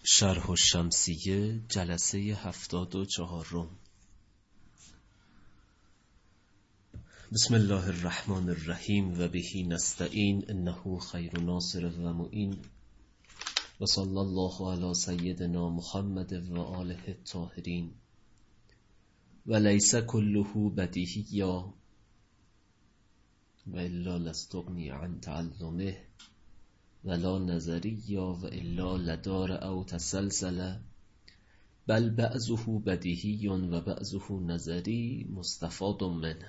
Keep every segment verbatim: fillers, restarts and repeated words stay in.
شرح الشمسیه جلسه هفتاد و چهارم. بسم الله الرحمن الرحیم و بهی نستعین انه خیر ناصر و معین و صلی الله علی سیدنا محمد و آله الطاهرین و لیس کله بدیهیا و الا لستغنی عن تعلمه ولا نظریا و الا لدار او تسلسل بل بعضه بدیهی و بعضه نظری مستفاد منه.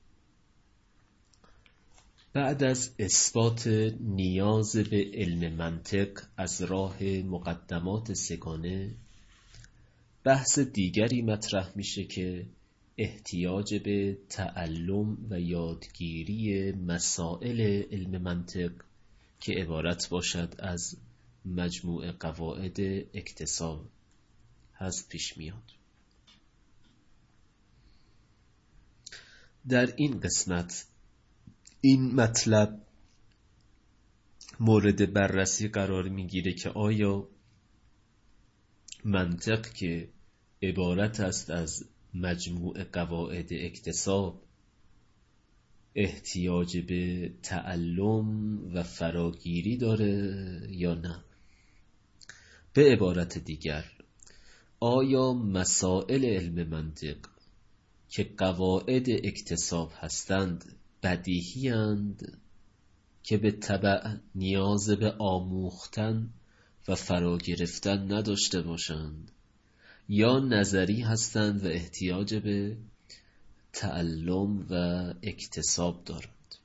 بعد از اثبات نیاز به علم منطق از راه مقدمات سگانه، بحث دیگری مطرح میشه که احتیاج به تعلم و یادگیری مسائل علم منطق که عبارت باشد از مجموع قواعد اکتساب هست پیش میاد. در این قسمت این مطلب مورد بررسی قرار میگیره که آیا منطق که عبارت است از مجموع قواعد اکتساب احتیاج به تعلم و فراگیری داره یا نه؟ به عبارت دیگر، آیا مسائل علم منطق که قواعد اکتساب هستند بدیهی اند که به تبع نیاز به آموختن و فرا گرفتن نداشته باشند، یا نظری هستند و احتیاج به تعلم و اکتساب دارند؟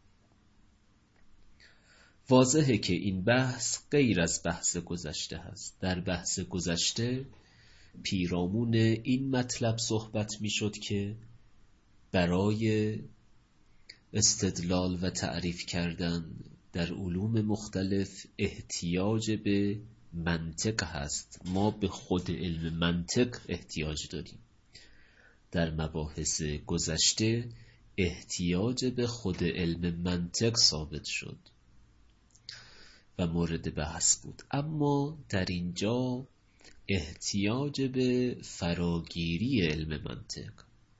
واضحه که این بحث غیر از بحث گذشته هست. در بحث گذشته پیرامون این مطلب صحبت می شد که برای استدلال و تعریف کردن در علوم مختلف احتیاج به منطق هست. ما به خود علم منطق احتیاج داریم. در مباحث گذشته احتیاج به خود علم منطق ثابت شد و مورد بحث بود، اما در اینجا احتیاج به فراگیری علم منطق.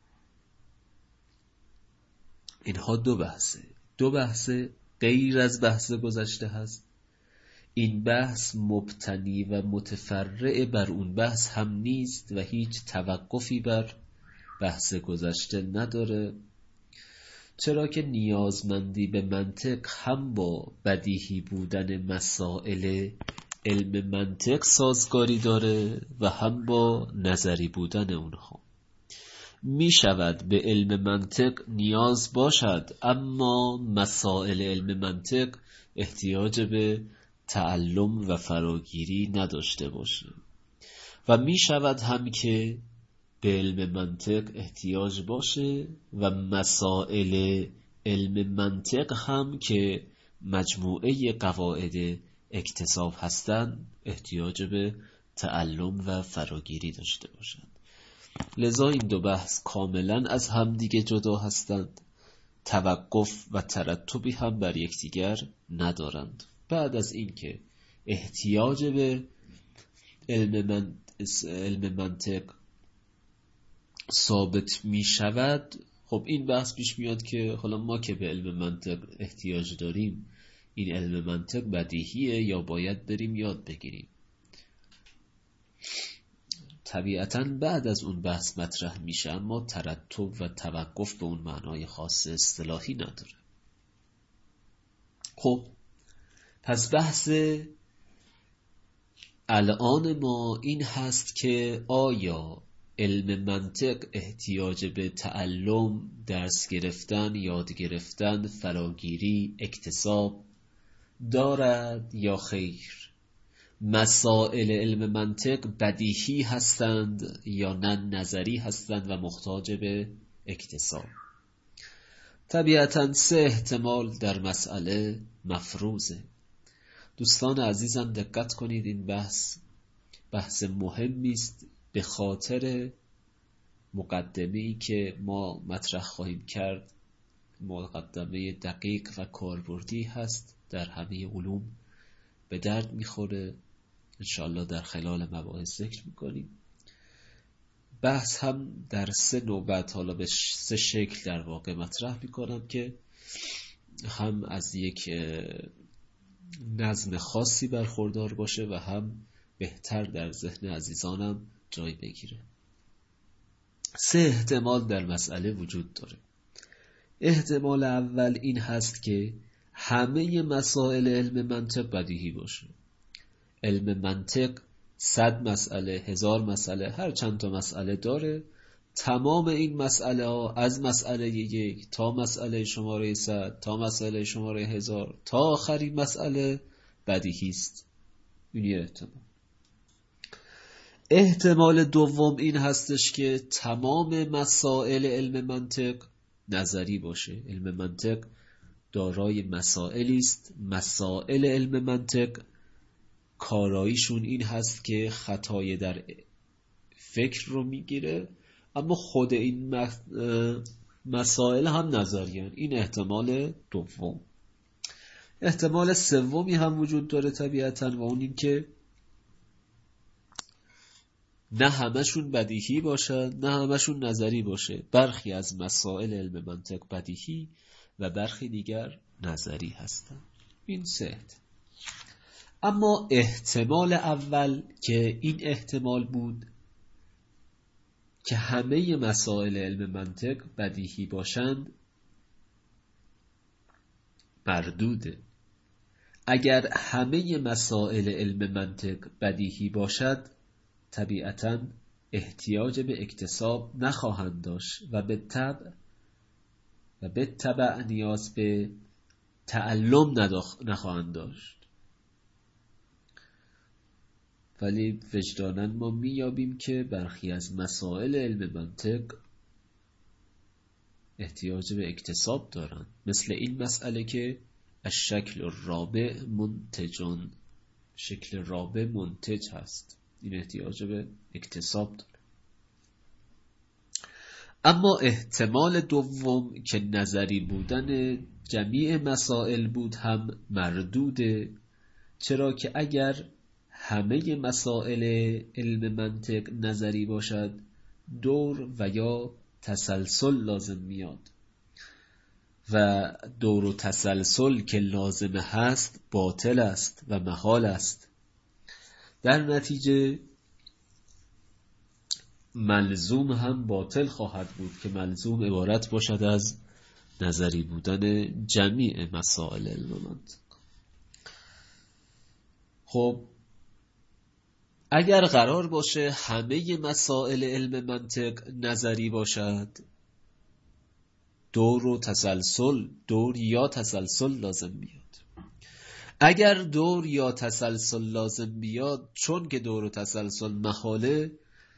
اینها دو بحثه دو بحث غیر از بحث گذشته هست. این بحث مبتنی و متفرع بر اون بحث هم نیست و هیچ توقفی بر بحث گذشته نداره، چرا که نیازمندی به منطق هم با بدیهی بودن مسائل علم منطق سازگاری داره و هم با نظری بودن اونها. می شود به علم منطق نیاز باشد اما مسائل علم منطق احتیاج به تعلم و فراگیری نداشته باشه، و می شود هم که به علم منطق احتیاج باشه و مسائل علم منطق هم که مجموعه قواعد اکتساب هستند احتیاج به تعلم و فراگیری داشته باشند. لذا این دو بحث کاملا از هم دیگه جدا هستند، توقف و ترتبی هم بر یکدیگر ندارند. بعد از اینکه احتیاج به علم, من... علم منطق ثابت می شود، خب این بحث پیش میاد که حالا ما که به علم منطق احتیاج داریم، این علم منطق بدیهیه یا باید بریم یاد بگیریم؟ طبیعتاً بعد از اون بحث مطرح میشه، اما ترتب و توقف به اون معنای خاص اصطلاحی نداره. خب پس بحث الان ما این هست که آیا علم منطق احتیاج به تعلم، درس گرفتن، یاد گرفتن، فراگیری، اکتساب دارد یا خیر؟ مسائل علم منطق بدیهی هستند یا نه نظری هستند و محتاج به اکتساب؟ طبیعتاً سه احتمال در مسئله مفروضه. دوستان عزیزم دقت کنید، این بحث بحث مهمی است به خاطر مقدمه‌ای که ما مطرح خواهیم کرد. مقدمه دقیق و کاربردی هست، در همه علوم به درد میخوره انشاءالله در خلال مباحث ذکر میکنیم. بحث هم در سه نوبت، حالا به سه شکل در واقع مطرح میکنم که هم از یک نظم خاصی برخوردار باشه و هم بهتر در ذهن عزیزانم جای بگیره. سه احتمال در مسئله وجود داره. احتمال اول این هست که همه مسائل علم منطق بدیهی باشه. علم منطق صد مسئله، هزار مسئله، هر چند تا مسئله داره. تمام این مسئله ها از مسئله یک تا مسئله شماره صد تا مسئله شماره هزار تا آخرین مسئله بدیهی است. این یه احتمال. احتمال دوم این هستش که تمام مسائل علم منطق نظری باشه. علم منطق دارای مسائلی است. مسائل علم منطق کاراییشون این هست که خطای در فکر رو میگیره، اما خود این مسائل هم نظریان. این احتمال دوم. احتمال سومی هم وجود داره طبیعتاً و اون این که نه همشون بدیهی باشه نه همشون نظری باشه. برخی از مسائل علم منطق بدیهی و برخی دیگر نظری هستن. این سه. اما احتمال اول که این احتمال بود که همه مسائل علم منطق بدیهی باشند مردوده. اگر همه مسائل علم منطق بدیهی باشد طبیعتاً احتیاج به اکتساب نخواهند داشت و به طبع و به طبع نیاز به تعلم نخواهند داشت. ولی وجداناً ما میابیم که برخی از مسائل علم منطق احتیاج به اکتساب دارند، مثل این مسئله که الشکل الرابع منتجون، شکل رابع منتج هست. این احتیاج به اکتساب داره. اما احتمال دوم که نظری بودن جمیع مسائل بود هم مردوده. چرا که اگر همه مسائل علم منطق نظری باشد دور و یا تسلسل لازم میاد و دور و تسلسل که لازم هست باطل است و محال است. در نتیجه ملزوم هم باطل خواهد بود که ملزوم عبارت باشد از نظری بودن جمیع مسائل علم منطق. خب اگر قرار باشه همه مسائل علم منطق نظری باشد دور و تسلسل دور یا تسلسل لازم بیاد. اگر دور یا تسلسل لازم بیاد، چون که دور و تسلسل محاله،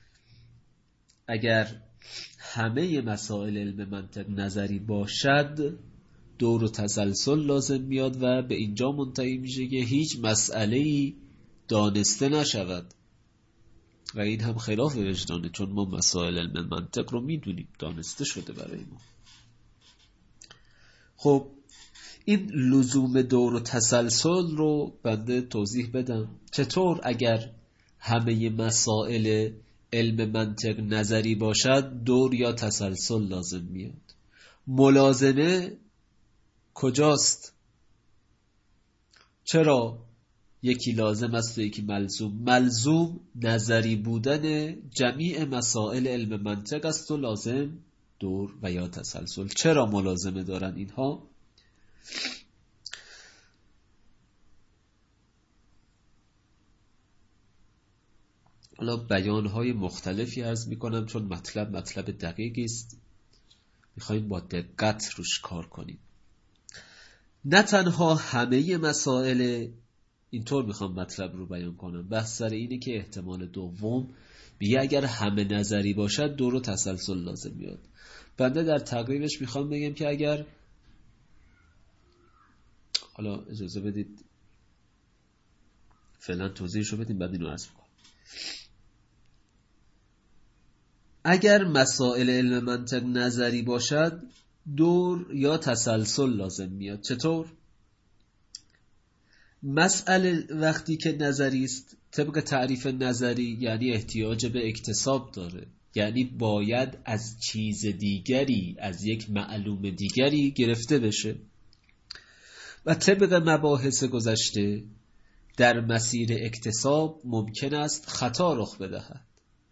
اگر همه مسائل علم منطق نظری باشد دور و تسلسل لازم میاد و به اینجا منتهی میشه که هیچ مسئله‌ای دانسته نشود و این هم خلاف وجدانه، چون ما مسائل علم منطق رو میدونیم، دانسته شده برای ما. خب این لزوم دور و تسلسل رو بنده توضیح بدم. چطور اگر همه مسائل علم منطق نظری باشد دور یا تسلسل لازم میاد؟ ملازمه کجاست؟ چرا یکی لازم است و یکی ملزوم؟ ملزوم نظری بودن جمیع مسائل علم منطق است و لازم دور و یا تسلسل. چرا ملازمه دارن اینها؟ حالا بیانهای مختلفی عرض میکنم چون مطلب مطلب دقیقی است، میخوایم با دقت روش کار کنیم. نه تنها همه مسائل، اینطور میخوام مطلب رو بیان کنم، بحث سر اینه که احتمال دوم بیه اگر همه نظری باشد دور و تسلسل لازم میاد. بنده در تقریبش میخوام بگم که اگر، حالا اجازه بدید فعلا توضیحشو بدیم بعد اینو عرض میکنم. اگر مسائل علم منطق نظری باشد دور یا تسلسل لازم میاد. چطور؟ مسئله وقتی که نظری است، طبق تعریف نظری یعنی احتیاج به اکتساب داره، یعنی باید از چیز دیگری، از یک معلوم دیگری گرفته بشه و طبق مباحث گذشته در مسیر اکتساب ممکن است خطا رخ بدهد.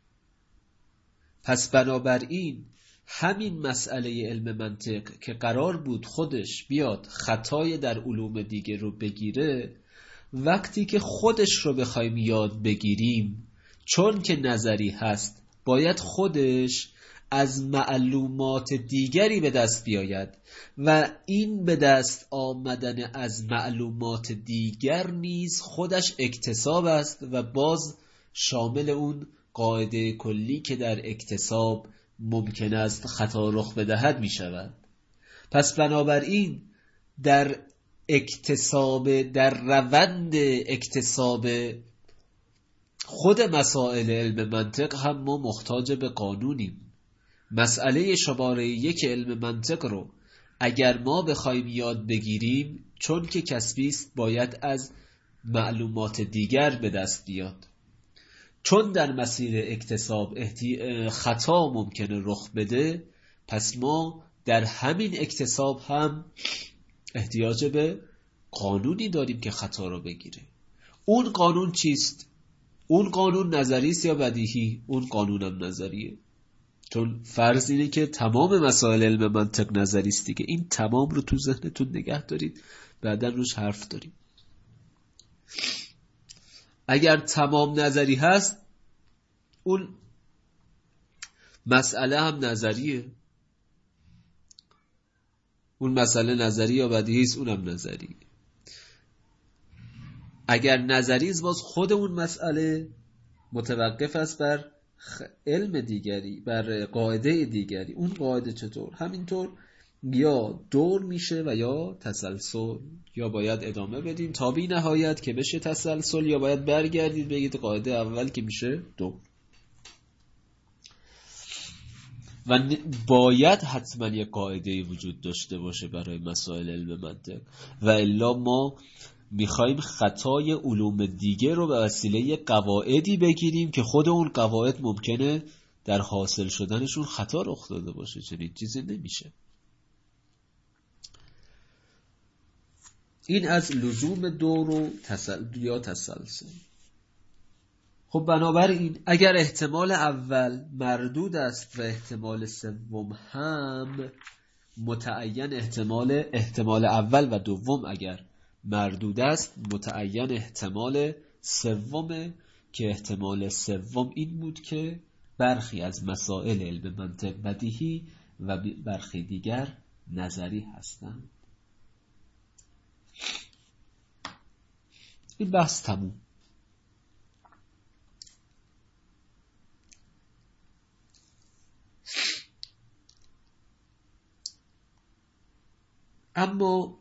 پس بنابراین همین مسئله علم منطق که قرار بود خودش بیاد خطای در علوم دیگه رو بگیره، وقتی که خودش رو بخوایم یاد بگیریم، چون که نظری هست باید خودش از معلومات دیگری به دست بیاید و این به دست آمدن از معلومات دیگر نیز خودش اکتساب است و باز شامل اون قاعده کلی که در اکتساب ممکن است خطا رخ بدهد می شود. پس بنابراین در اکتساب، در روند اکتساب خود مسائل علم منطق هم ما محتاج به قانونیم. مسئله شماره یک علم منطق رو اگر ما بخوایم یاد بگیریم، چون که کسبی است باید از معلومات دیگر به دست بیاد. چون در مسیر اکتساب خطا ممکنه رخ بده، پس ما در همین اکتساب هم احتیاج به قانونی داریم که خطا رو بگیره. اون قانون چیست؟ اون قانون نظری است یا بدیهی؟ اون قانونم نظریه، چون فرض اینه که تمام مسائل علم منطق نظری است دیگه. این تمام رو تو ذهنتون نگه دارید، بعدا روش حرف داریم. اگر تمام نظری هست، اون مسئله هم نظریه. اون مسئله نظری یا بدیهی است، اونم نظریه. اگر نظری است، باز خود اون مسئله متوقف است بر علم دیگری، بر قاعده دیگری. اون قاعده چطور؟ همینطور یا دور میشه و یا تسلسل، یا باید ادامه بدین تا بی نهایت که بشه تسلسل، یا باید برگردید بگید قاعده اول که میشه دور. و باید حتما یک قاعده وجود داشته باشه برای مسائل علم منطق، و الا ما میخوایم خطای علوم دیگه رو به وسیله قواعدی بگیریم که خود اون قواعد ممکنه در حاصل شدنشون خطا رخ داده باشه. چنین چیزی نمیشه. این از لزوم دور و تسل... یا تسلسل. خب بنابراین اگر احتمال اول مردود است و احتمال سوم هم متعین، احتمال احتمال اول و دوم اگر مردود است، متعین احتمال سوم، که احتمال سوم این بود که برخی از مسائل علم منطق بدیهی و برخی دیگر نظری هستند. این بحث تموم. اما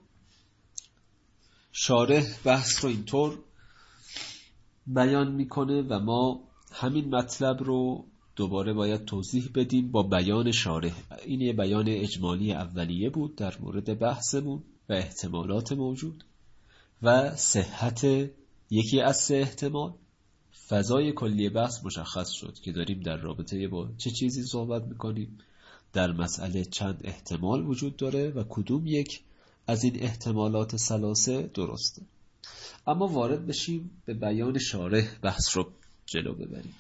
شارح بحث رو اینطور بیان میکنه و ما همین مطلب رو دوباره باید توضیح بدیم با بیان شارح. این یه بیان اجمالی اولیه بود در مورد بحثمون و احتمالات موجود و صحت یکی از سه احتمال. فضای کلی بحث مشخص شد که داریم در رابطه با چه چیزی صحبت میکنیم. در مسئله چند احتمال وجود داره و کدوم یک از این احتمالات ثلاثه درسته. اما وارد بشیم به بیان شارح، بحث رو جلو ببریم.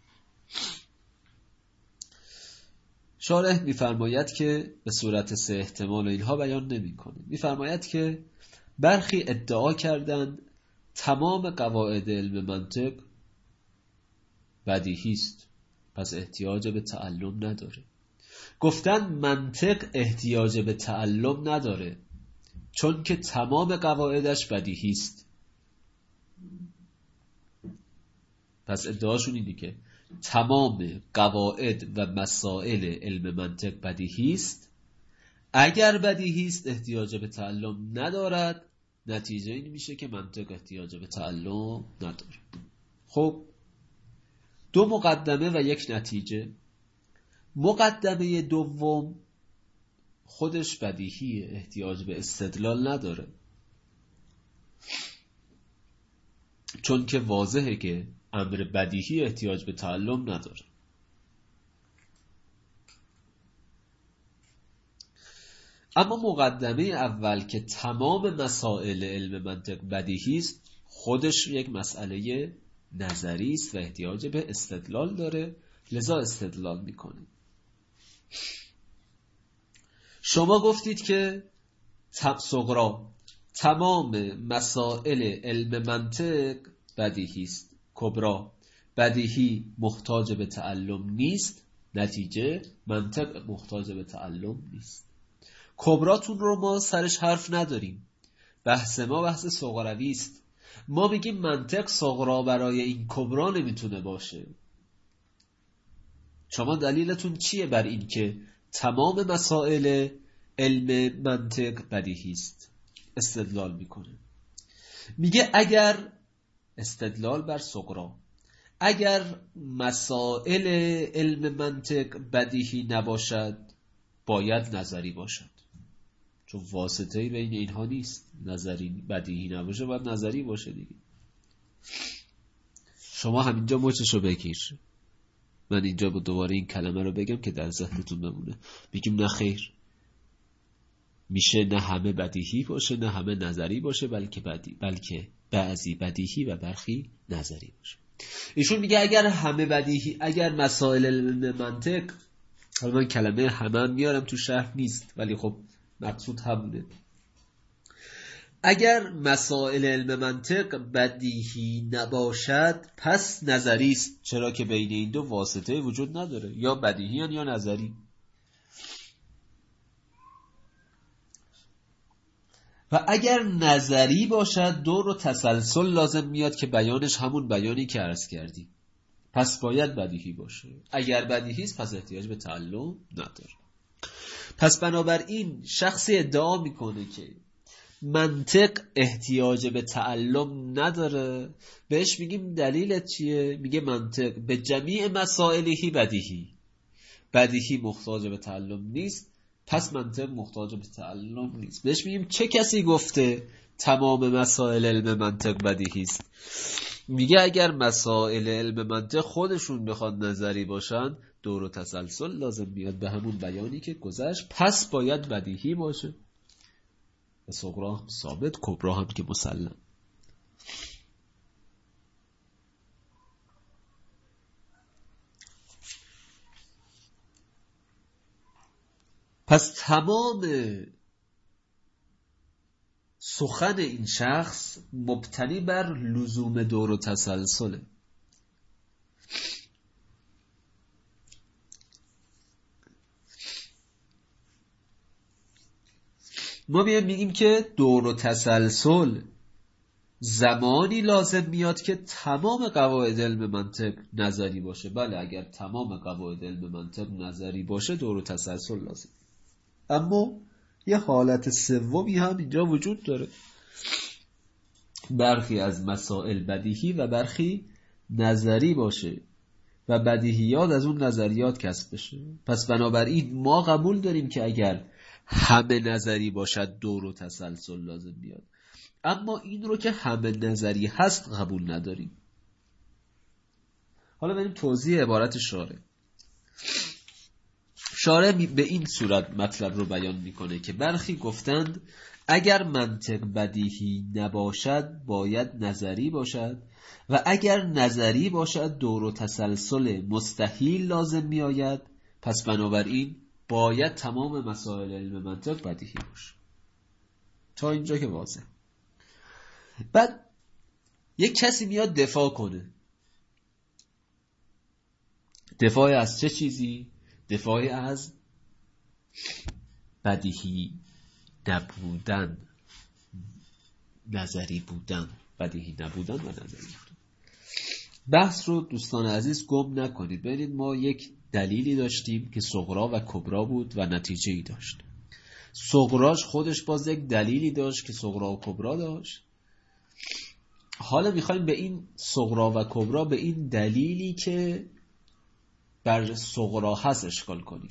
شارح میفرماید که به صورت سه احتمال اینها بیان نمی کنه. میفرماید که برخی ادعا کردند تمام قواعد علم منطق بدیهی است، پس احتیاج به تعلم نداره. گفتن منطق احتیاج به تعلم نداره چون که تمام قواعدش بدیهی است. پس ادعاشون اینه که تمام قواعد و مسائل علم منطق بدیهی است. اگر بدیهی است احتیاج به تعلم ندارد. نتیجه این میشه که منطق احتیاج به تعلم نداره. خب دو مقدمه و یک نتیجه. مقدمه دوم خودش بدیهیه، احتیاج به استدلال نداره. چون که واضحه که امر بدیهی احتیاج به تعلم نداره. اما مقدمه اول که تمام مسائل علم منطق بدیهی است، خودش یک مسئله نظری است و احتیاج به استدلال داره، لذا استدلال میکنه. شما گفتید که صغرا تمام مسائل علم منطق بدیهی است، کبرا بدیهی محتاج به تعلم نیست، نتیجه منطق محتاج به تعلم نیست. کبراتون رو ما سرش حرف نداریم، بحث ما بحث صغروی است. ما میگیم منطق صغرا برای این کبرا نمیتونه باشه. شما دلیلتون چیه بر این که تمام مسائل علم منطق بدیهی است؟ استدلال میکنه، میگه اگر استدلال بر صغرا، اگر مسائل علم منطق بدیهی نباشد باید نظری باشد، چون واسطه‌ای بین اینها نیست. نظری بدیهی نباشه باید نظری باشه دیگه. شما همینجا مچشو بگیر، من اینجا با دوباره این کلمه رو بگم که در ذهنتون بمونه. میگیم نه خیر، میشه نه همه بدیهی باشه نه همه نظری باشه، بلکه بدی بلکه بعضی بدیهی و برخی نظری باشه. ایشون میگه اگر همه بدیهی، اگر مسائل علم منطق، حالا من کلمه همه هم میارم تو شرح نیست ولی خب مقصود همونه، اگر مسائل علم منطق بدیهی نباشد پس نظری است، چرا که بین این دو واسطه وجود نداره، یا بدیهی یا نظری. و اگر نظری باشد دور و تسلسل لازم میاد که بیانش همون بیانی که عرض کردی، پس باید بدیهی باشه. اگر بدیهی است پس احتیاج به تعلم نداره. پس بنابراین شخصی ادعا میکنه که منطق احتیاج به تعلم نداره، بهش میگیم دلیلت چیه؟ میگه منطق به جمیع مسائلهی بدیهی، بدیهی محتاج به تعلم نیست، پس منطق محتاج به تعلم نیست. بهش میگیم چه کسی گفته تمام مسائل علم منطق بدیهی است؟ میگه اگر مسائل علم منطق خودشون بخواد نظری باشن دور و تسلسل لازم میاد به همون بیانی که گذشت، پس باید بدیهی باشه. و صغرا هم ثابت، کبرا هم که مسلم. پس تمام سخن این شخص مبتنی بر لزوم دور و تسلسله. ما میگیم که دور و تسلسل زمانی لازم میاد که تمام قواعد علم منطق نظری باشه. بله، اگر تمام قواعد علم منطق نظری باشه دور و تسلسل لازم. اما یه حالت سومی هم اینجا وجود داره، برخی از مسائل بدیهی و برخی نظری باشه و بدیهیات از اون نظریات کسب بشه. پس بنابراین ما قبول داریم که اگر همه نظری باشد دور و تسلسل لازم بیاد، اما این رو که همه نظری هست قبول نداریم. حالا بریم توضیح عبارت شارع. شارع به این صورت مطلب رو بیان میکنه که برخی گفتند اگر منطق بدیهی نباشد باید نظری باشد و اگر نظری باشد دور و تسلسل مستحیل لازم می آید، پس بنابراین باید تمام مسائل علم منطق بدیهی باشه. تا اینجا که واضح. بعد یک کسی میاد دفاع کنه. دفاع از چه چیزی؟ دفاع از بدیهی نبودن، نظری بودن، بدیهی نبودن و نظری بودن. بحث رو دوستان عزیز گم نکنید. ببینید ما یک دلیلی داشتیم که صغرا و کبرا بود و نتیجه ای داشت. صغراش خودش باز یک دلیلی داشت که صغرا و کبرا داشت. حالا میخوایم به این صغرا و کبرا به این دلیلی که بر صغرا هست اشکال کنیم.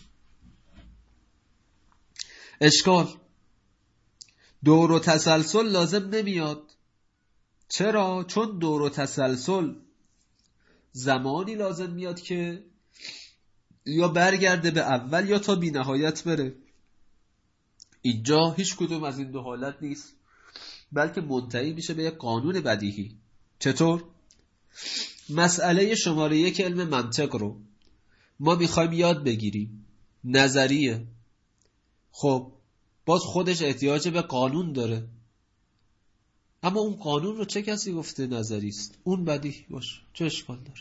اشکال دور و تسلسل لازم نمیاد. چرا؟ چون دور و تسلسل زمانی لازم میاد که یا برگرده به اول یا تا بی نهایت بره. اینجا هیچ کدوم از این دو حالت نیست، بلکه منتهی میشه به یک قانون بدیهی. چطور؟ مسئله شماره یک علم منطق رو ما میخوایم یاد بگیریم، نظریه. خب باز خودش احتیاج به قانون داره، اما اون قانون رو چه کسی گفته نظری است؟ اون بدیهی باشه، چه اشکال داره؟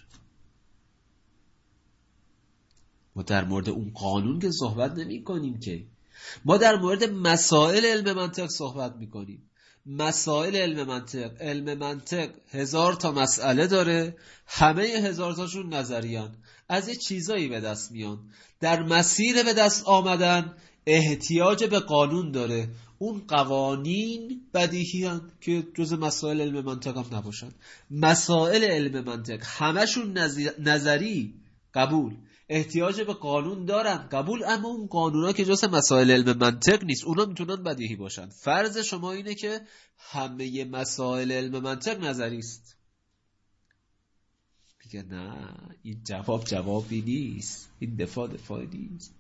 ما در مورد اون قانون که صحبت نمی کنیم که، ما در مورد مسائل علم منطق صحبت می کنیم. مسائل علم منطق علم منطق هزار تا مسئله داره، همه هزار تاشون نظریان، از یه چیزایی به دست میان. در مسیر به دست آمدن احتیاج به قانون داره. اون قوانین بدیهی هن که جز مسائل علم منطق هم نباشن. مسائل علم منطق همشون نظری، قبول. احتیاج به قانون دارن، قبول. اما اون قانونا که جز مسائل علم منطق نیست، اونا میتونن بدیهی باشن. فرض شما اینه که همه مسائل علم منطق نظری است. میگه نه، این جواب جوابی نیست، این دفاع دفاعی نیست.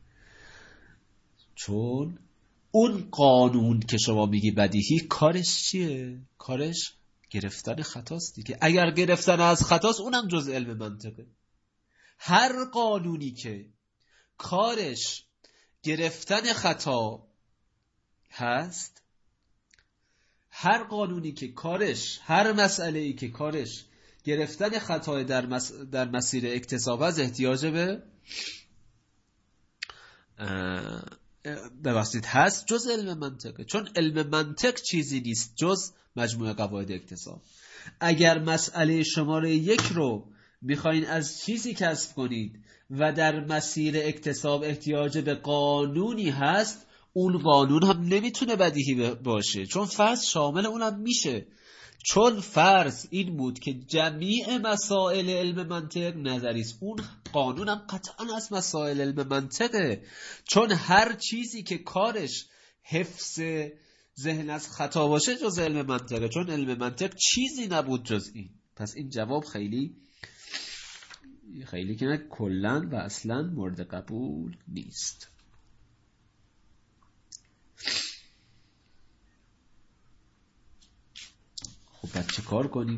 چون اون قانون که شما میگی بدیهی، کارش چیه؟ کارش گرفتن خطاست دیگه. اگر گرفتن از خطاست، اونم جز علم منطقه. هر قانونی که کارش گرفتن خطا هست، هر قانونی که کارش، هر مسئله‌ای که کارش گرفتن خطای در, مس... در مسیر اکتساب هست، احتیاج به ببخشید هست جز علم منطقه. چون علم منطق چیزی نیست جز مجموعه قواعد اکتساب. اگر مسئله شماره یک رو میخواین از چیزی کسب کنید و در مسیر اکتساب احتیاج به قانونی هست، اون قانون هم نمیتونه بدیهی باشه، چون فرض شامل اونم میشه. چون فرض این بود که جمیع مسائل علم منطق نظری است، اون قانون هم قطعا از مسائل علم منطقه. چون هر چیزی که کارش حفظ ذهن از خطا باشه جز علم منطقه، چون علم منطق چیزی نبود جز این. پس این جواب خیلی خیلی که نه، کلن و اصلا مورد قبول نیست. خب بعد چه کار کنیم؟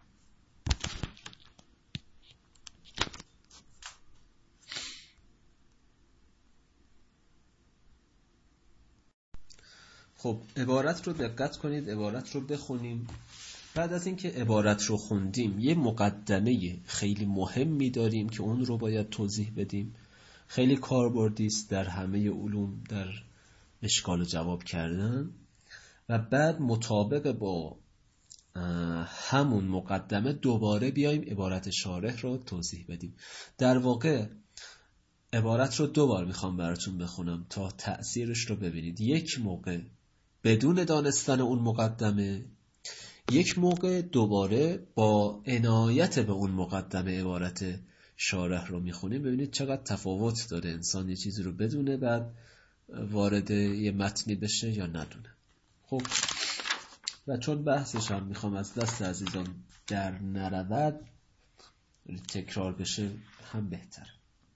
خب عبارت رو دقت کنید، عبارت رو بخونیم. بعد از اینکه عبارت رو خوندیم، یه مقدمه خیلی مهمی داریم که اون رو باید توضیح بدیم. خیلی کاربردی است در همه علوم، در اشکال و جواب کردن. و بعد مطابق با همون مقدمه دوباره بیایم عبارت شارح رو توضیح بدیم. در واقع عبارت رو دوبار میخوام براتون بخونم تا تأثیرش رو ببینید. یک موقع بدون دانستن اون مقدمه، یک موقع دوباره با عنایت به اون مقدمه عبارت شارح رو میخونیم. ببینید چقدر تفاوت داره انسان یه چیزی رو بدونه بعد وارد یه متنی بشه یا ندونه. خب و چون بحثش هم میخوام از دست عزیزان در نرود، تکرار بشه هم بهتر.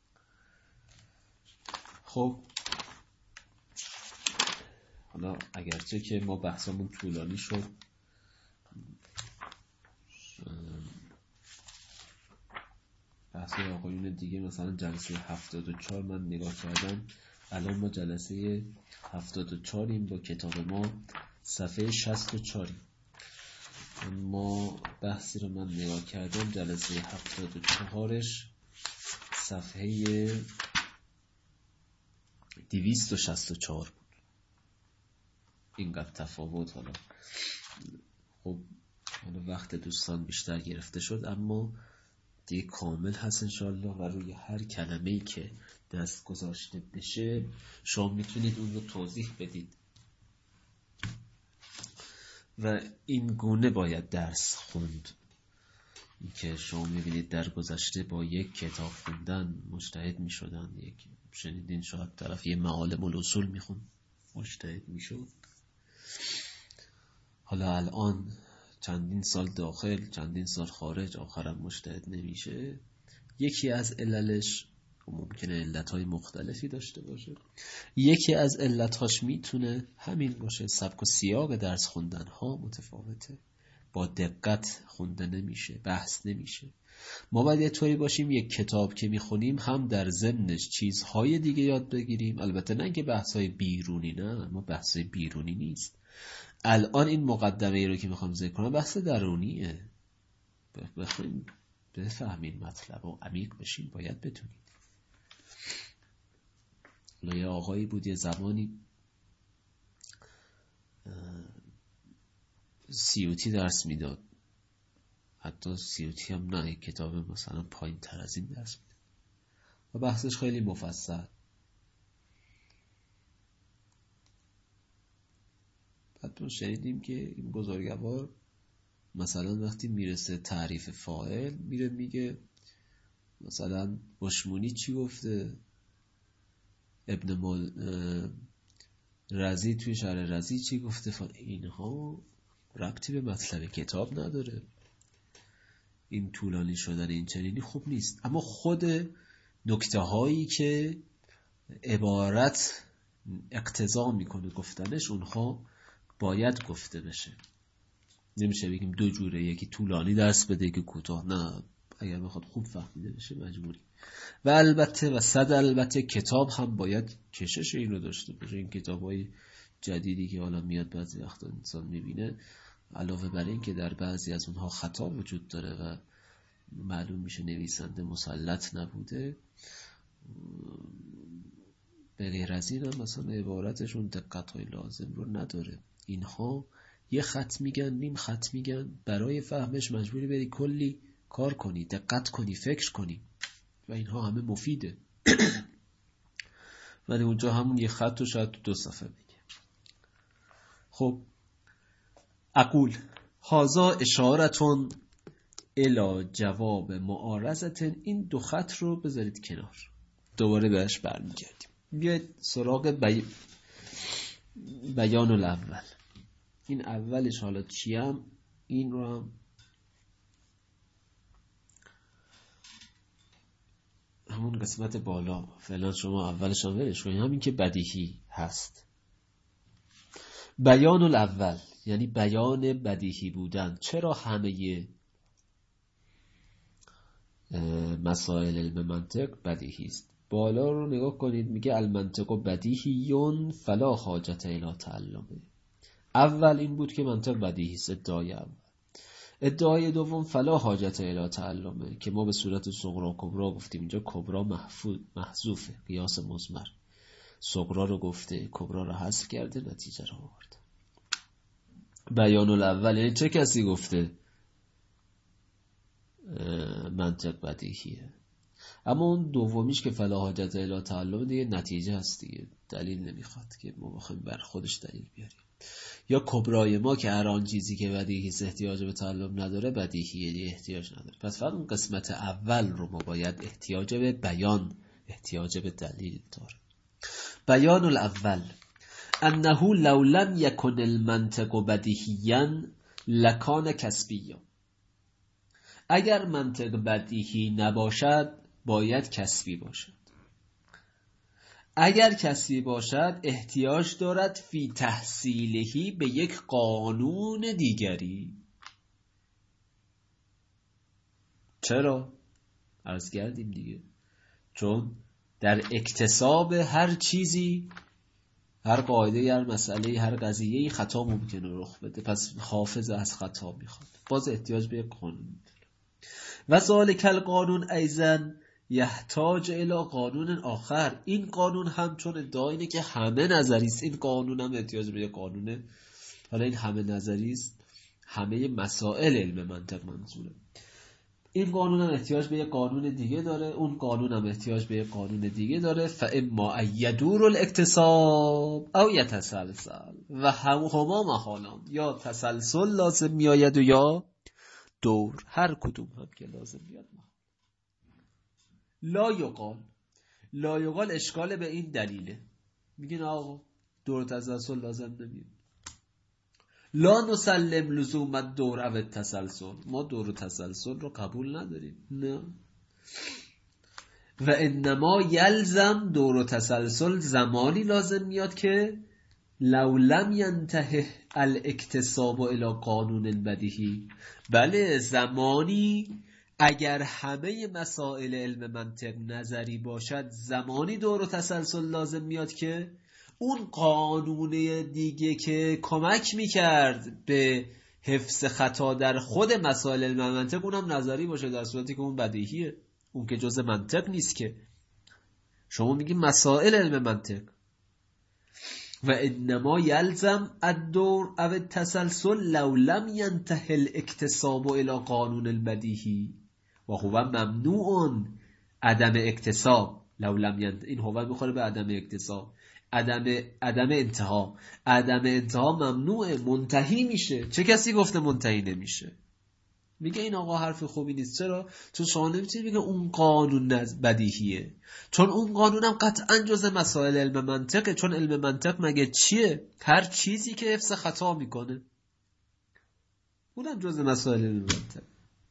خب حالا اگرچه که ما بحثمون طولانی شد، بحث آقایون دیگه مثلا جلسه هفتاد و چهار من نگاه کردم، الان ما جلسه هفتاد و چهاریم با کتاب ما صفحه شصت و چهار. ما بحثی رو من نگاه کردم جلسه هفتاد و چهارش صفحه دویست و شصت و چهار بود. اینقدر تفاوت. حالا خب حالا وقت دوستان بیشتر گرفته شد، اما دیگه کامل هست انشالله و روی هر کلمه‌ای که دست گذاشته بشه شما میتونید اون رو توضیح بدید و این گونه باید درس خوند که شما میبینید در گذشته با یک کتاب خوندن مجتهد میشدن. یک شنیدین شاید طرف یه معالم الاصول میخوند مجتهد میشد، حالا الان چندین سال داخل چندین سال خارج آخرم مجتهد نمیشه، یکی از عللش ممکنه علتهای مختلفی داشته باشه. یکی از علتهاش میتونه همین باشه، سبک و سیاق درس خوندن ها متفاوته، با دقت خونده نمیشه، بحث نمیشه. ما باید یه طوری باشیم یک کتاب که میخونیم هم در ضمنش چیزهای دیگه یاد بگیریم، البته نه که بحثهای بیرونی، نه ما بحثهای بیرونی نیست. الان این مقدمه ای رو که میخوام ذکر کنم بحث درونیه، بخوایم بفهمین مطلب و عمیق بشین باید بتونید. یه آقایی بود یه زمانی سیوتی درس میداد، حتی سیوتی هم نه، کتاب مثلا پایین تر از این درس میداد و بحثش خیلی مفصل. بعد ما شنیدیم که این بزرگوار مثلا وقتی میرسه تعریف فاعل میره میگه مثلا بشمونی چی گفته، ابن مل رزی توی شرح رزی چی گفته، اینها ربطی به مطلب کتاب نداره. این طولانی شدن این چنینی خوب نیست، اما خود نکته هایی که عبارت اقتضا میکنه گفتنش اونها باید گفته بشه. نمیشه بگیم دو جوره، یکی طولانی درس بده یکی کوتاه، نه، اگر بخواد خوب فهمیده بشه مجبوری. و البته و صد البته کتاب هم باید کشش این رو داشته باشه. این کتاب های جدیدی که حالا میاد بعضی وقتا انسان میبینه، علاوه بر این که در بعضی از اونها خطا وجود داره و معلوم میشه نویسنده مسلط نبوده، به غیر از این هم مثلا عبارتشون دقت های لازم رو نداره. اینها یه خط میگن، نیم خط میگن، برای فهمش مجبوری بری کلی کار کنی، دقت کنی، فکر کنی و اینها همه مفیده. ولی اونجا همون یه خط رو شاید دو صفحه میگه. خب اقول هازا اشارتون الی جواب معارضتن، این دو خط رو بذارید کنار، دوباره بهش برمیگردیم. بیاید سراغ بی... بیان الاول. این اولش حالا چیم، این رو هم همون قسمت بالا فعلا شما اولش هم ولش کنید، همین که بدیهی هست. بیان الاول یعنی بیان بدیهی بودن. چرا همه مسائل علم منطق بدیهی است؟ بالا رو نگاه کنید، میگه المنطق بدیهیون فلا حاجت الی تعلمه. اول این بود که منطق بدیهی است، ادعای اول. ادعای دوم فلا حاجت الی تعلمه، که ما به صورت صغرا و کبرا گفتیم. اینجا کبرا محذوفه، قیاس مضمر. صغرا رو گفته، کبرا رو حذف کرده، نتیجه رو آورده. بیان الاول یعنی چه کسی گفته منطق بدیهیه؟ اما اون دومیش که فلا حاجت الی تعلم دیگه نتیجه هست دیگه، دلیل نمیخواد که ما بخوایم بر خودش دلیل بیاریم. یا کبرای ما که هر آن چیزی که بدیهی احتیاج به تعلم نداره بدیهیه دیگه، احتیاج نداره. پس فقط اون قسمت اول رو ما باید احتیاج به بیان، احتیاج به دلیل داره. بیان الاول انه لو لم یکن المنطق بدیهیا لکان کسبیا. اگر منطق بدیهی نباشد باید کسبی باشد. اگر کسبی باشد احتیاج دارد فی تحصیلهی به یک قانون دیگری. چرا؟ عرض کردیم دیگه، چون در اکتساب هر چیزی، هر قاعده، هر مسئله، هر قضیه‌ای خطا ممکنه رخ بده، پس حافظ از خطا میخواد، باز احتیاج به یک قانون. و ذالک القانون ایضا یحتاج الی قانون آخر. این قانون هم چون ادعا اینه که همه نظری است، این قانون هم احتیاج به یک قانونه. حالا این همه نظری است، همه مسائل علم منطق منظوره. این قانون هم احتیاج به یک قانون دیگه داره، اون قانون هم احتیاج به یک قانون دیگه داره. فاما یدور الاکتساب او یتسلسل و هما محالان. یا تسلسل لازم میآید و یا دور، هر کدوم هم که لازم بیاد. لا یقال لا یقال اشکال به این دلیله، میگین آقا دور تسلسل لازم نمیاد. لا نسلم لزوم الدور او التسلسل، ما دور و تسلسل رو قبول نداریم. نه. و انما یلزم دور و تسلسل زمانی لازم میاد که لو لم ینتهی الاکتساب الى قانون البدیهی، بله زمانی اگر همه مسائل علم منطق نظری باشد، زمانی دور و تسلسل لازم میاد که اون قانون دیگه که کمک میکرد به حفظ خطا در خود مسائل علم منطق اونم نظری باشه، در صورتی که اون بدیهیه، اون که جزء منطق نیست که. شما میگی مسائل علم منطق. و انما یلزم الدور او التسلسل لو لم ینتهی الاکتساب الى قانون البدیهی و هو ممنوع عدم اکتساب. لو لم ینتهی، این هو میخوره به عدم اکتساب، عدم عدم انتها. عدم انتها ممنوعه، منتهی میشه. چه کسی گفته منتهی نمیشه؟ میگه این آقا حرف خوبی نیست. چرا؟ چون شما نمیتونی بگه اون قانون بدیهیه، چون اون قانون هم قطعا جز مسائل علم منطقه. چون علم منطق مگه چیه؟ هر چیزی که حفظ خطا میکنه اونم جز مسائل علم منطق.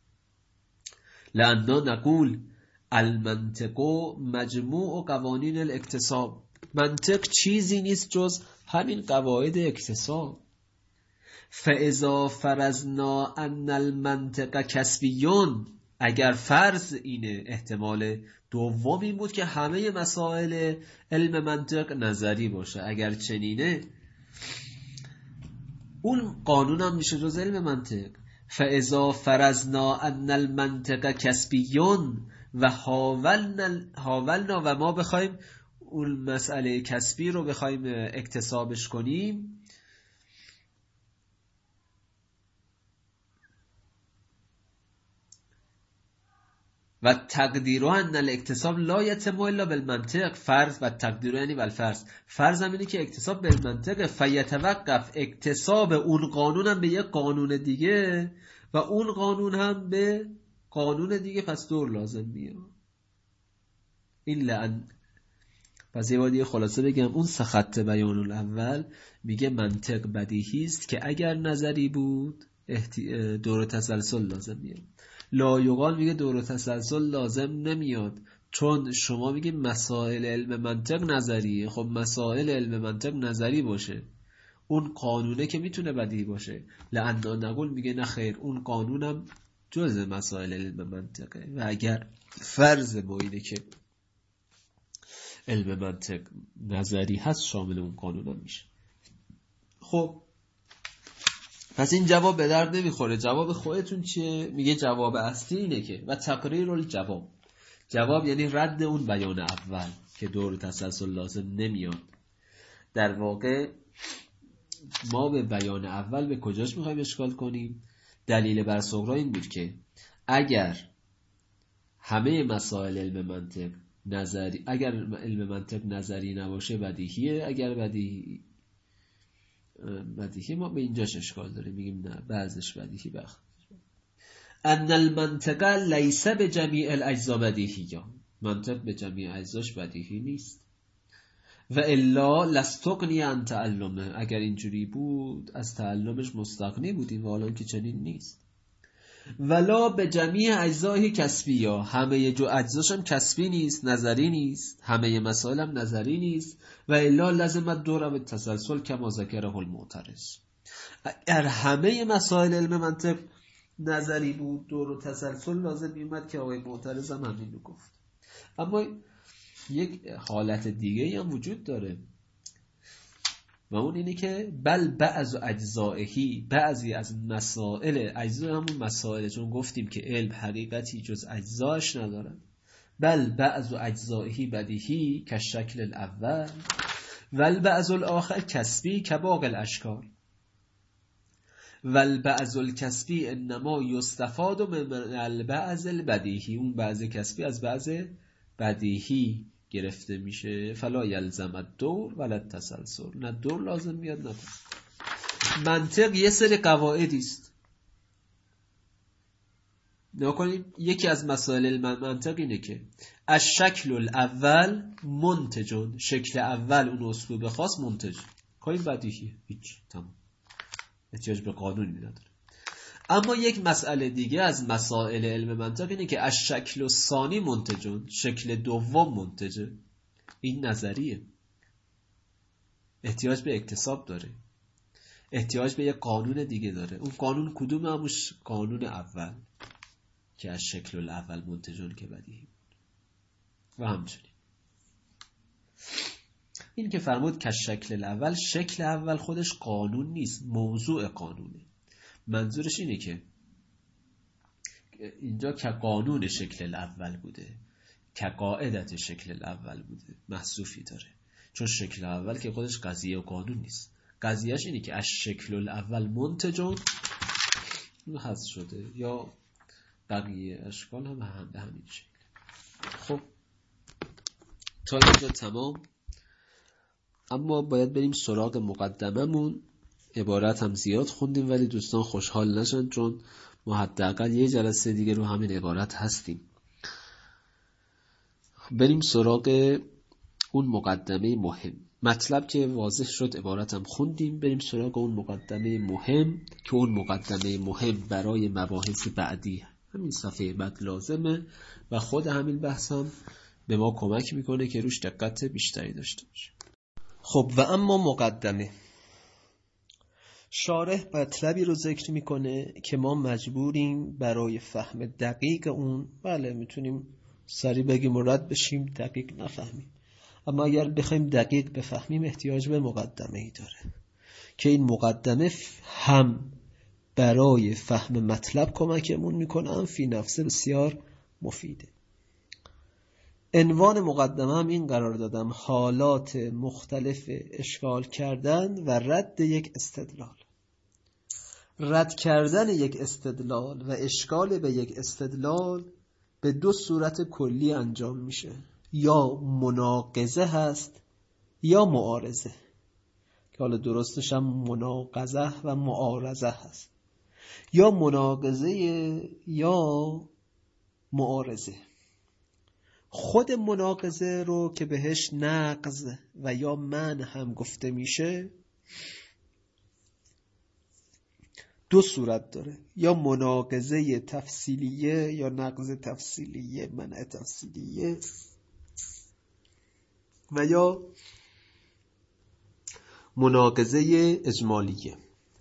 لأننا نقول المنطق مجموع قوانین الاکتساب، منطق چیزی نیست جز همین قواعد اکتساب. فاذا فرضنا ان المنطق کسبیون، اگر فرض اینه، احتمال دوم این بود که همه مسائل علم منطق نظری باشه، اگر چنینه اون قانون هم میشه جز علم منطق. فاذا فرضنا ان المنطق کسبیون و حاولنا حاولنا و ما بخوایم اون مسئله کسبی رو بخوایم اکتسابش کنیم، و تقدیره ان الاکتساب لا یتم الا بالمنطق، فرض و تقدیره یعنی بالفرض، فرض هم اینه که اکتساب بالمنطق، فیتوقف اکتساب اون قانون هم به یک قانون دیگه و اون قانون هم به قانون دیگه، پس دور لازم میاد. این لعن. پس یه بار خلاصه بگم، اون سه خط بیان الاول میگه منطق بدیهی است که اگر نظری بود احتی... دور تسلسل لازم میاد. لایقال میگه دور و تسلسل لازم نمیاد، چون شما میگه مسائل علم منطق نظریه. خب مسائل علم منطق نظری باشه، اون قانونه که میتونه بدیهی باشه. لأننا نقول میگه نه خیر، اون قانونم جز مسائل علم منطقه و اگر فرض ما اینه که علم منطق نظری هست، شامل اون قانونم میشه. خب پس این جواب به درد نمیخوره. جواب خودتون چیه؟ میگه جواب اصلی اینه که و تقریر الجواب، جواب یعنی رد اون بیان اول که دور تسلسل لازم نمیاد. در واقع ما به بیان اول به کجاش میخوایم اشکال کنیم؟ دلیل بر صغرا این بود که اگر همه مسائل علم منطق نظری، اگر علم منطق نظری نباشه بدیهیه، اگر بدیهی بدیهی ما به اینجاش اشکال داره، میگیم نه بعضش بدیهی بخ. ان المنطق لیس به جمیع الاجزا بدیهی، منطق به جمیع اجزاش بدیهی نیست. و الا لستغنی عن تعلمه، اگر اینجوری بود از تعلمش مستغنی بودیم و حالا که چنین نیست. ولا به جمیع اجزای کسبی، ها همه جو اجزاش هم کسبی نیست، نظری نیست، همه مسائل هم نظری نیست. و الا لازم دور به تسلسل کما ذکره المعترض، اگر همه مسائل علم منطق نظری بود دور و تسلسل لازم میومد که آقای معترض هم همین رو گفت. اما یک حالت دیگه هم وجود داره و اون اینه که بل بعض اجزائهی، بعضی از مسائل اجزا همون مسائل، چون گفتیم که علم حقیقتی جز اجزاش ندارن. بل بعض اجزائهی بدیهی که شکل الاول ول بعض الاخر کسبی که باقی الاشکال ول بعض الکسبی انما یستفاد من البعض البدیهی، اون بعض کسبی از بعض بدیهی گرفته میشه. فلا یلزم الدور ولا التسلسل، نه دور لازم میاد نه. منطق یه سری قواعدی است. نکنید یکی از مسائل منطق اینه که الشکل الاول منتجون، شکل اول اون اسلوب خاص منتج، کاری بدیهیه، هیچ، تمام. احتیاج به قانونی نداره. اما یک مسئله دیگه از مسائل علم منطق اینه که از شکل ثانی منتجون، شکل دوم منتجه. این نظریه، احتیاج به اکتساب داره، احتیاج به یک قانون دیگه داره. اون قانون کدوم؟ هموش قانون اول که از شکل الاول منتجون که بدیهی و همچنین. این که فرمود که شکل الاول، شکل اول خودش قانون نیست، موضوع قانونه. منظورش اینه که اینجا که قانون شکل الاول بوده، که قاعدت شکل الاول بوده، محذوفی داره، چون شکل اول که خودش قضیه و قانون نیست. قضیهش اینه که از شکل الاول منتجون حذف شده، یا بقیه اشکال هم هم به همین شکل. خب تا اینجا تمام. اما باید بریم سراغ مقدممون. عبارت هم زیاد خوندیم ولی دوستان خوشحال نشن، چون ما حداقل یه جلسه دیگه رو همین عبارت هستیم. بریم سراغ اون مقدمه مهم. مطلب که واضح شد، عبارت هم خوندیم. بریم سراغ اون مقدمه مهم که اون مقدمه مهم برای مباحث بعدی همین صفحه بعد لازمه و خود همین بحث هم به ما کمک میکنه که روش دقت بیشتری داشته باشیم. خب و اما مقدمه، شارح مطلبی رو ذکر میکنه که ما مجبوریم برای فهم دقیق اون، بله میتونیم سریع بگیم و رد بشیم، دقیق نفهمیم، اما اگر بخوایم دقیق بفهمیم احتیاج به مقدمه ای داره که این مقدمه هم برای فهم مطلب کمکمون میکنه، هم فی نفسه بسیار مفیده. عنوان مقدمه هم این قرار دادم: حالات مختلف اشکال کردن و رد یک استدلال. رد کردن یک استدلال و اشکال به یک استدلال به دو صورت کلی انجام میشه، یا مناقضه هست یا معارضه، که حالا درستش هم مناقضه و معارضه هست، یا مناقضه یا معارضه. خود مناقضه رو که بهش نقض و یا منع هم گفته میشه دو صورت داره، یا مناقضه تفصیلیه یا نقض تفصیلیه، منع تفصیلیه، و یا مناقضه اجمالیه.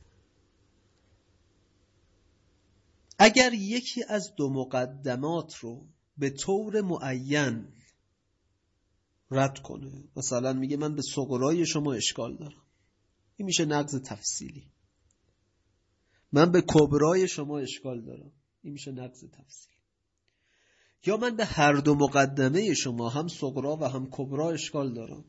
اگر یکی از دو مقدمات رو به طور معین رد کنه، مثلا میگه من به صغرای شما اشکال دارم، این میشه نقض تفصیلی. من به کبرای شما اشکال دارم، این میشه نقض تفصیلی. یا من به هر دو مقدمه شما، هم صغرا و هم کبرا اشکال دارم،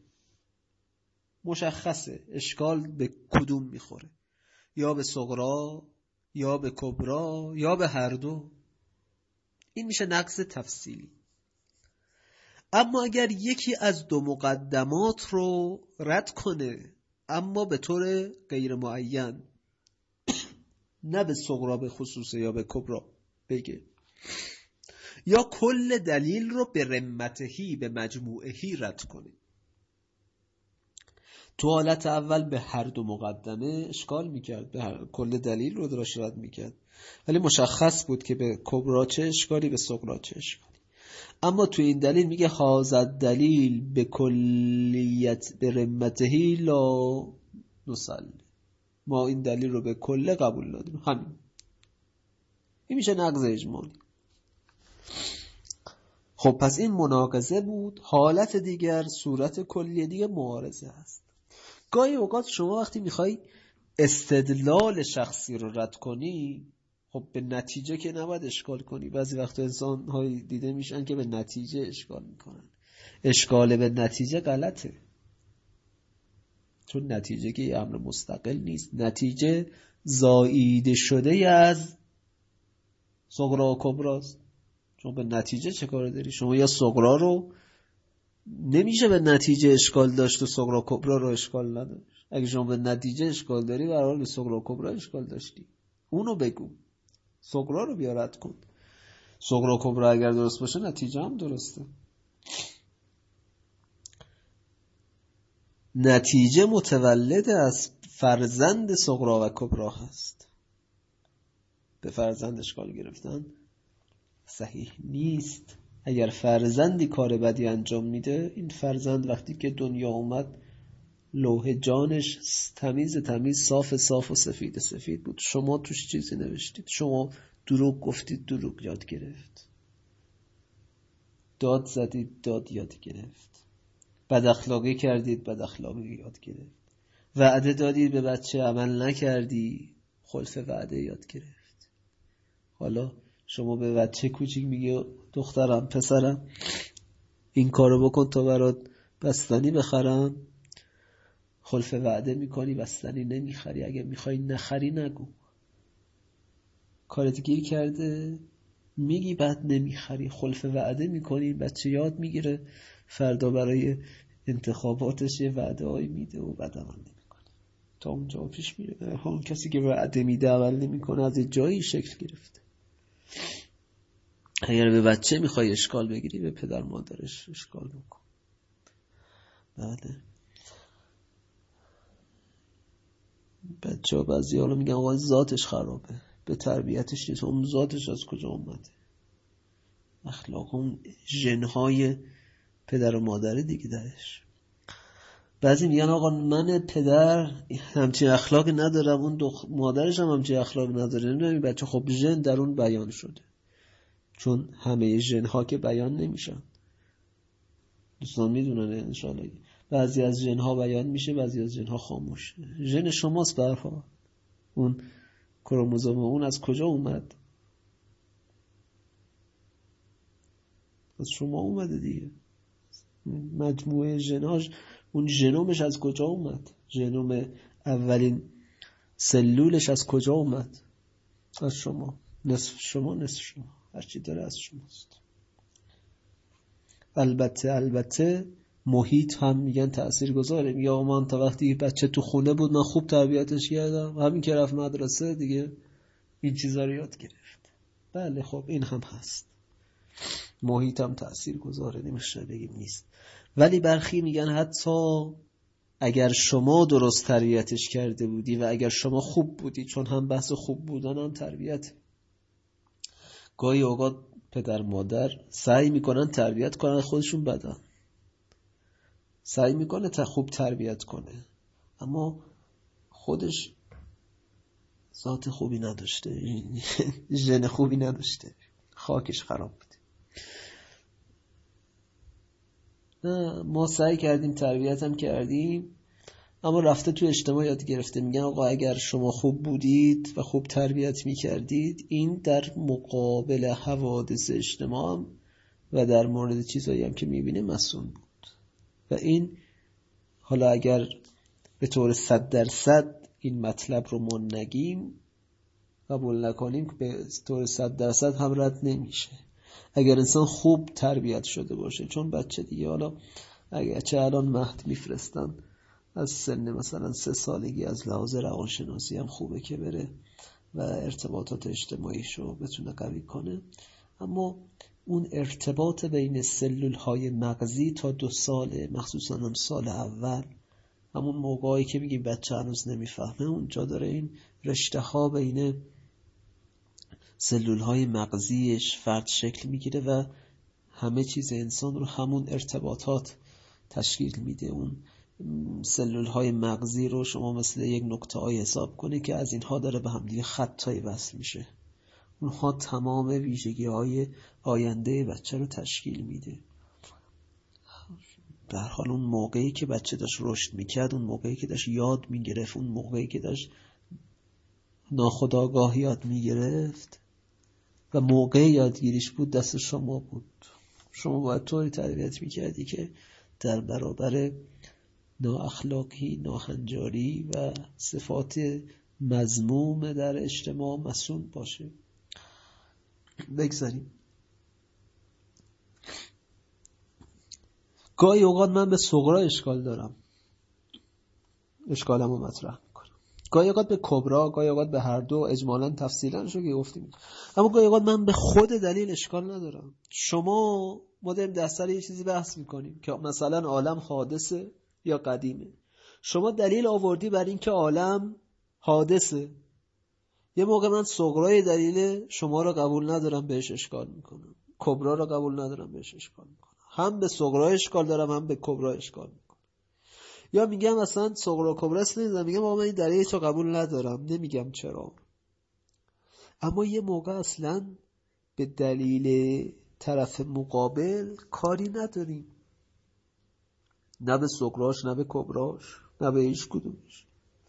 مشخصه اشکال به کدوم میخوره، یا به صغرا یا به کبرا یا به هر دو، این میشه نقض تفصیلی. اما اگر یکی از دو مقدمات رو رد کنه اما به طور غیر معین، نه به صغرا به خصوصه یا به کبرا بگه، یا کل دلیل رو به رمتهی به مجموعهی رد کنه. تو حالت اول به هر دو مقدمه اشکال میکرد، به هر... کل دلیل رو داشت رد میکرد، ولی مشخص بود که به کبرا چه اشکالی، به صغرا چه اشکالی. اما تو این دلیل میگه حاضر دلیل به کلیت به رمتهی لا نسل، ما این دلیل رو به کل قبول دادیم، همین. این میشه نقض اجمالی. خب پس این مناقضه بود. حالت دیگر، صورت کلی دیگه معارضه هست. گاهی اوقات شما وقتی میخوای استدلال شخصی رو رد کنی، خب به نتیجه که نباید اشکال کنی. بعضی وقتا انسان های دیده میشن که به نتیجه اشکال میکنن. اشکال به نتیجه غلطه، چون نتیجه که یه امر مستقل نیست، نتیجه زاییده شده از صغرا و کبراست. چون به نتیجه چه کار داری؟ شما یا صغرا رو نمیشه به نتیجه اشکال داشت و صغرا کبرا رو اشکال نداشت. اگه شما به نتیجه اشکال داری، به هر حال به صغرا کبرا اشکال داشتی، اونو بگو، صغرا رو بیا رد کن. صغرا کبرا اگر درست باشه نتیجه هم درسته. نتیجه متولد از فرزند صغرا و کبرا هست. به فرزند اشکال گرفتن صحیح نیست. اگر فرزندی کار بدی انجام میده، این فرزند وقتی که دنیا اومد لوح جانش تمیز تمیز، صاف صاف و سفید سفید بود. شما توش چیزی نوشتید، شما دروغ گفتید، دروغ یاد گرفت، داد زدید، داد یاد گرفت، بد اخلاقی کردید، بد اخلاقی یاد گرفت، وعده دادید به بچه عمل نکردی، خلف وعده یاد گرفت. حالا شما به بچه کوچیک میگی دخترم پسرم این کارو بکن تا برات بستنی بخرم، خلف وعده میکنی، بستنی نمیخری. اگه میخوای نخری نگو، کارت گیر کرده میگی بعد نمیخری، خلف وعده میکنی. بچه یاد میگیره، فردا برای انتخاباتش یه وعده هایی میده و بعد عمل نمیکنه، تا اونجا پیش میره. همون کسی که وعده میده عمل نمیکنه از جایی شکل گرفته. اگر به بچه میخوای اشکال بگیری، به پدر مادرش اشکال بکن. بله، بچه ها بعضی حالا میگن آقا ذاتش خرابه، به تربیتش نیست. اون ذاتش از کجا اومده؟ اخلاق اون ژن‌های پدر و مادر دیگه درش. بعضی میگن آقا من پدر همچین اخلاقی ندارم، اون دو مادرش هم همچین اخلاقی نداره. نمیدونم بچه خب ژن در اون بیان شده، چون همه ژن‌ها که بیان نمیشن. دوستان میدونن انشالله بعضی از ژن‌ها بیان میشه، بعضی از ژن‌ها خاموش. ژن شماست به هر حال. اون کروموزوم اون از کجا اومد؟ از شما اومده دیگه. مجموعه ژن‌هاش، اون ژنومش از کجا اومد؟ ژنوم اولین سلولش از کجا اومد؟ از شما. نصف شما نصف شما، هرچی داره از شماست. البته البته محیط هم میگن تأثیر گذاره. میگه من تا وقتی بچه تو خونه بود من خوب تربیتش کردم، همین که رفت مدرسه دیگه این چیزا رو یاد گرفت. بله خب این هم هست، محیط هم تأثیر گذاره، نمیشه بگیم نیست. ولی برخی میگن حتی اگر شما درست تربیتش کرده بودی و اگر شما خوب بودی، چون هم بحث خوب بودن هم تربیت، گاهی اوقات پدر مادر سعی میکنن تربیت کنن، خودشون بدن، سعی میکنه تا خوب تربیت کنه اما خودش ذات خوبی نداشته، ژن خوبی نداشته، خاکش خراب بود. نه، ما سعی کردیم تربیت هم کردیم اما رفته تو اجتماع یاد گرفته. میگن آقا اگر شما خوب بودید و خوب تربیت میکردید، این در مقابل حوادث اجتماع هم و در مورد چیزایی هم که میبینه مسئول بود. و این حالا اگر به طور صد درصد این مطلب رو ما نگیم، قبول نکنیم، که به طور صد درصد هم رد نمیشه. اگر انسان خوب تربیت شده باشه، چون بچه دیگه حالا اگر چه الان مهد میفرستن از سن مثلا سه سالگی، از لحاظ روانشناسی هم خوبه که بره و ارتباطات اجتماعیشو بتونه قوی کنه، اما اون ارتباط بین سلول های مغزی تا دو ساله، مخصوصا هم سال اول، همون موقعی که میگیم بچه هنوز نمیفهمه، اونجا داره این رشته ها بین سلول های مغزیش فرد شکل میگیره و همه چیز انسان رو همون ارتباطات تشکیل میده. اون سلول های مغزی رو شما مثل یک نقطه های حساب کنه که از اینها داره به هم دیگه خطای وصل میشه. اونها تمام ویژگی های آینده بچه رو تشکیل میده. به هر حال اون موقعی که بچه داشت رشد میکرد، اون موقعی که داشت یاد میگرفت، اون موقعی که داشت ناخودآگاه یاد میگرفت و موقع یادگیریش بود، دست شما بود. شما باید طوری تربیت میکردی که در برابر نااخلاقی، ناهنجاری و صفات مذموم در اجتماع مسئول باشه. بگذاریم. گاهی اوقات من به صغرا اشکال دارم، اشکالمو مطرح میکنم. گاهی اوقات به کبرا، گاهی اوقات به هر دو، اجمالاً تفصیلاً شو که گفتیم. اما گاهی اوقات من به خود دلیل اشکال ندارم. شما ما داریم در سر یه چیزی بحث میکنیم که مثلا عالم حادثه، یا قدیمه. شما دلیل آوردی بر این که عالم حادثه. یه موقع من صغرای دلیل شما رو قبول ندارم، بهش اشکال میکنم. کبرا رو قبول ندارم، بهش اشکال میکنم. هم به صغرا اشکال دارم، هم به کبرا اشکال میکنم. یا میگم اصلا صغرا کبرا است نمیدونم، میگم آقا من این دلیل تو قبول ندارم، نمیگم چرا. اما یه موقع اصلا به دلیل طرف مقابل کاری نداریم، نه به صغراش نه به کبراش نه به هیچ کدومش.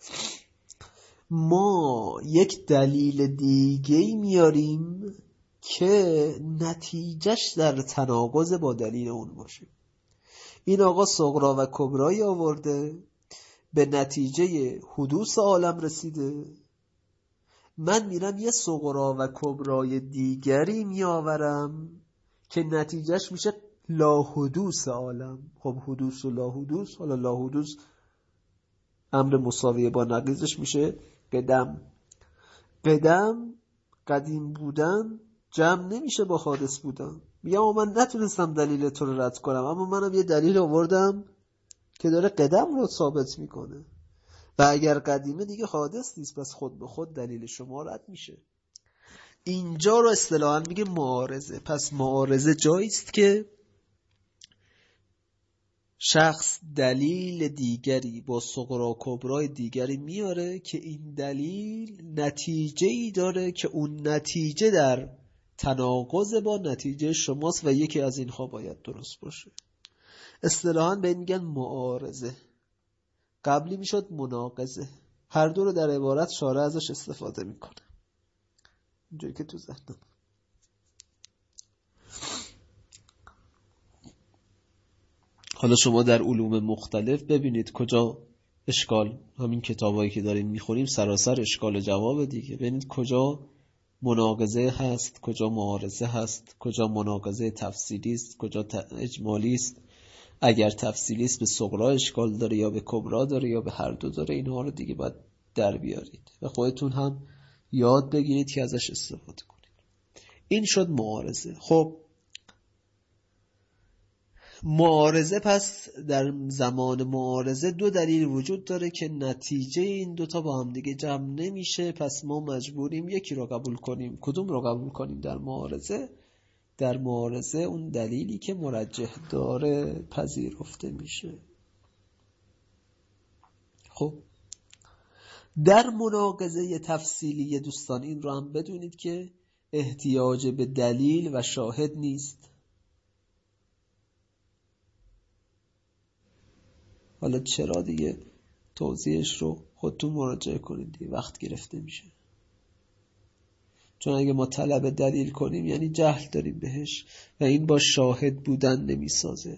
ما یک دلیل دیگه میاریم که نتیجهش در تناقض با دلیل اون باشه. این آقا صغرا و کبرایی آورده، به نتیجه حدوث عالم رسیده. من میرم یه صغرا و کبرای دیگری میآورم که نتیجهش میشه لا حدوث عالم. خب حدوث و لا حدوث، حالا لا حدوث امر مساویه با نقیضش میشه قدم. قدم قدیم بودن جمع نمیشه با حادث بودن. میگم من نتونستم دلیل تو رو رد کنم، اما منم یه دلیل آوردم که داره قدم رو ثابت میکنه و اگر قدیمه دیگه حادث نیست، پس خود به خود دلیل شما رد میشه. اینجا رو اصطلاحاً میگه معارضه. پس معارضه جایی است که شخص دلیل دیگری با صغرا کبرای دیگری میاره که این دلیل نتیجه‌ای داره که اون نتیجه در تناقض با نتیجه شماست و یکی از اینها باید درست باشه. اصطلاحاً به این میگن معارضه. قبلی میشد مناقضه. هر دو رو در عبارت شارع ازش استفاده میکنه، اینجوری که تو ذهنم. حالا شما در علوم مختلف ببینید کجا اشکال، همین کتابایی که داریم میخونیم سراسر اشکال و جواب دیگه. ببینید کجا مناقضه هست، کجا معارضه هست، کجا مناقضه تفصیلی است، کجا اجمالی است. اگر تفصیلی است به صغرا اشکال داره یا به کبرا داره یا به هر دو داره. اینها رو دیگه باید در بیارید و خودتون هم یاد بگیرید که ازش استفاده کنید. این شد معارضه. خب معارضه، پس در زمان معارضه دو دلیل وجود داره که نتیجه این دوتا با هم دیگه جمع نمیشه. پس ما مجبوریم یکی رو قبول کنیم. کدوم رو قبول کنیم در معارضه؟ در معارضه اون دلیلی که مرجح داره پذیرفته میشه. خب در مناقضه تفصیلی دوستان این رو هم بدونید که احتیاج به دلیل و شاهد نیست. حالا چرا دیگه توضیحش رو خودتون مراجعه کنید دیگه، وقت گرفته میشه. چون اگه ما طلب دلیل کنیم یعنی جهل داریم بهش و این با شاهد بودن نمیسازه.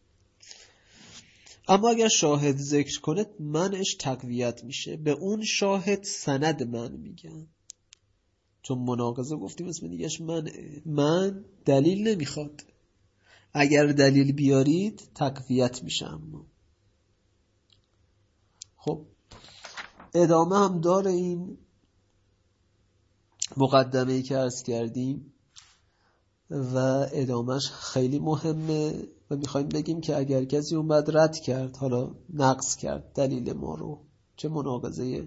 اما اگر شاهد ذکر کنه منش تقویت میشه. به اون شاهد سند من میگن، چون مناقضه گفتیم اسم دیگهش من من دلیل نمیخواد. اگر دلیل بیارید تقویت میشه. اما خب ادامه هم داره این مقدمه‌ای که عرض کردیم و ادامهش خیلی مهمه و میخوایم بگیم که اگر کسی اومد رد کرد، حالا نقض کرد دلیل ما رو، چه مناقضه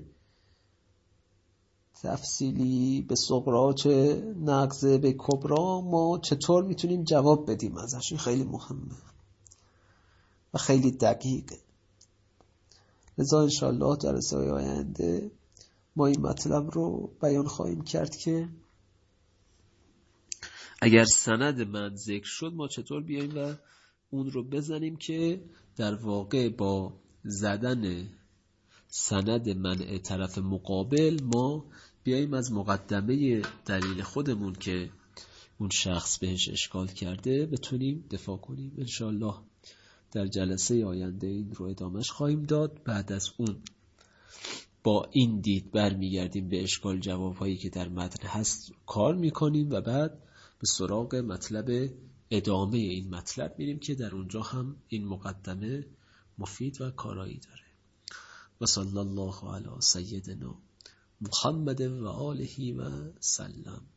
تفصیلی به صغرا چه نقضه به کبرا، ما چطور میتونیم جواب بدیم ازش؟ این خیلی مهمه و خیلی دقیقه. لذا انشاءالله در جلسه‌های آینده ما این مطلب رو بیان خواهیم کرد که اگر سند من ذکر شد ما چطور بیاییم و اون رو بزنیم که در واقع با زدن سند منع طرف مقابل ما بیاییم از مقدمه دلیل خودمون که اون شخص بهش اشکال کرده بتونیم دفاع کنیم. انشاءالله در جلسه آینده این رو ادامهش خواهیم داد. بعد از اون با این دید برمیگردیم به اشکال جوابهایی که در متن هست کار میکنیم و بعد به سراغ مطلب ادامه این مطلب میریم که در اونجا هم این مقدمه مفید و کارایی داره. و صلی الله علی سیدنا محمد و آله و سلم.